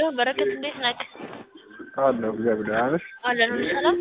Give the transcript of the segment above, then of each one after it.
በረከት እንዴት ነህ? አለሁ እግዚአብሔር ይመስገን። አለን ሁሉ ሰላም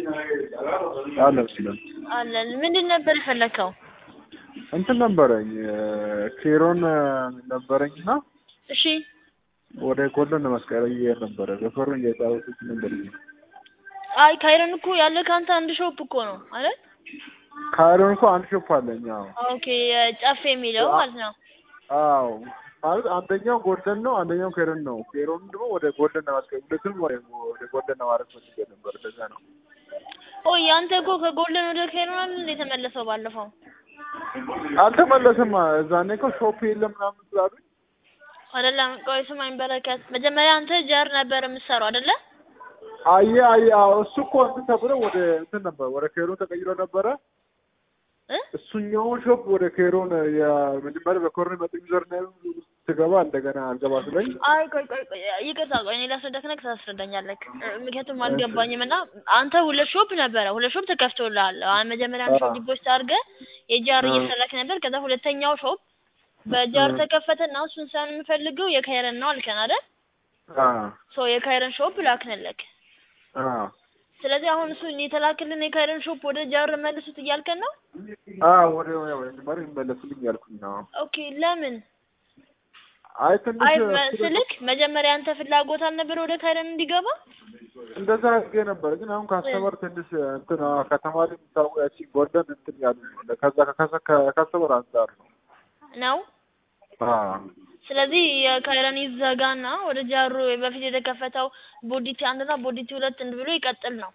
አለን። ምንድን ነበር የፈለከው? እንትን ነበረኝ ኬሮን ነበረኝና እሺ ወደ ጎልደን ማስቀረይ ነበረ በፈሩን እየጫወቱት ነበር። አይ ካይረን እኮ ያለ ካንተ አንድ ሾፕ እኮ ነው አይደል? ካይረን እኮ አንድ ሾፕ አለኝ። አዎ ኦኬ ጫፍ የሚለው ማለት ነው። አዎ ማለት አንደኛው ጎልደን ነው፣ አንደኛው ኬሮን ነው። ኬሮን ደግሞ ወደ ጎልደን ማስቀረይ ሁለቱም ወደ ጎልደን ማድረግ ፈልጌ ነበር። ለዛ ነው። ኦ ያንተ እኮ ከጎልደን ወደ ኬሮን አይደል እንደ ተመለሰው ባለፈው? አልተመለሰም። እዛኔ እኮ ሾፕ የለም ምናምን ስላሉኝ አይደለም። ቆይ ስማኝ በረከት፣ መጀመሪያ አንተ ጃር ነበር የምትሰራው አይደለ? አየ እሱ እኮ እንትን ተብሎ ወደ እንትን ነበር ወደ ኬሮን ተቀይሮ ነበረ። እሱኛው ሾፕ ወደ ኬሮን የመጀመሪያ በኮርኔ መጥቶ ዩዘር ነው ትገባ እንደገና አልገባ ስለኝ። አይ ቆይ ይቅርታ፣ ቆይ እኔ ላስረዳክና ታስረዳኛለህ። ምክንያቱም አልገባኝም እና አንተ ሁለት ሾፕ ነበረ፣ ሁለት ሾፕ ተከፍቶልሃል። መጀመሪያ ሾፕ ዲፖዚት አድርገህ የጃር እየሰራክ ነበር። ከዛ ሁለተኛው ሾፕ በጃር ተከፈተና እሱን ሳይሆን የምፈልገው የካይረን ነው አልከን አይደል? ሶ የካይረን ሾፕ ላክንልክ። ስለዚህ አሁን እሱ የተላከልን የካይረን ሾፕ ወደ ጃር መልሱት እያልከን ነው? ወደ ማለት መልሱልኝ ያልኩኝ ነው። ኦኬ ለምን? አይ ትንሽ ስልክ መጀመሪያ አንተ ፍላጎት አልነበረ ወደ ካይረን እንዲገባ? እንደዛ አድርጌ ነበር፣ ግን አሁን ካስተመር ትንሽ እንትን ከተማሪ የምታውቀው ያቺ ጎልደን እንትን ያሉ ከዛ ከካስተመር አንፃር ነው። ስለዚህ የካይረን ይዘጋና ወደ ጃሩ በፊት የተከፈተው ቦዲቲ አንድና ቦዲቲ ሁለት ብሎ ይቀጥል ነው።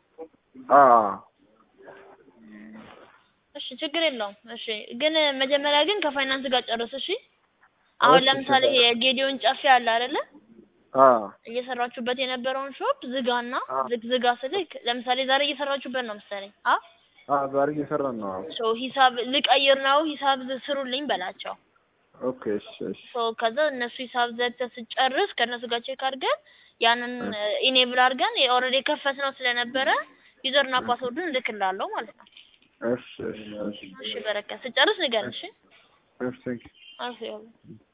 እሺ ችግር የለውም። እሺ ግን መጀመሪያ ግን ከፋይናንስ ጋር ጨርስ። እሺ አሁን ለምሳሌ የጌዲዮን ጫፍ ያለ አይደለ? እየሰራችሁበት የነበረውን ሾፕ ዝጋና ዝጋ ስልክ ለምሳሌ ዛሬ እየሰራችሁበት ነው መሰለኝ። ዛሬ እየሰራን ነው። ሂሳብ ልቀይር ነው፣ ሂሳብ ስሩልኝ በላቸው። ኦኬ እሺ። ከዛ እነሱ ሂሳብ ዘግተህ ስጨርስ ከነሱ ጋር ቼክ አድርገን ያንን ኢኔብል አድርገን ኦልሬዲ ከፈትነው ስለነበረ ዩዘርና ፓስወርዱን እልክልሃለሁ ማለት ነው። እሺ በረከት ስጨርስ ንገረኝ። እሺ እሺ። አዎ